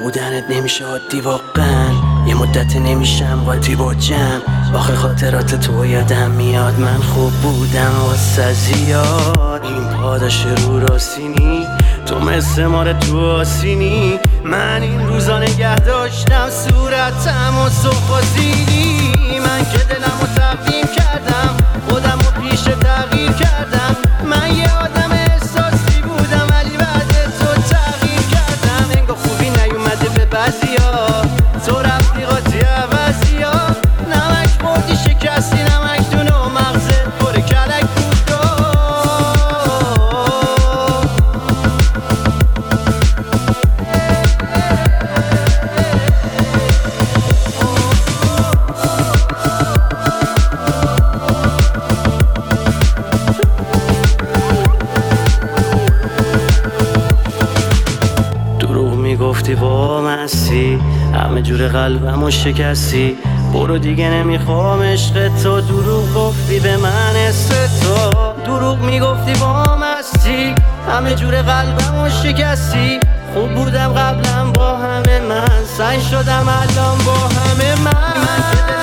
نبودنت نمیشه عادی واقعا. یه مدت نمیشم قاطی با جمع. آخه خاطرات تو یادم میاد، من خوب بودم واسه زیاد. این پاداش رو راستینی، تو مثل ماره تو آسینی. من این روزا نگه داشتم صورتم و سخازیدی. من که دلم رو تقدیم کردم، خودم رو پیش تغییر کردم. من یه آدم احساسی بودم ولی بعد تو تغییر کردم. انگار خوبی نیومده به بعضیا، تو رفتی قاطی عوضیا. نمک خوردی شکستی نمک دون و مغزت پر کلک بود. گفتی با مستی، همه جور قلبمو شکستی. برو دیگه نمیخوام عشق تو. دروغ گفتی به من اسم تو، دروغ میگفتی با مستی. همه جور قلبمو شکستی. خوب بودم قبلا با همه، من سعی شدم الان با همه من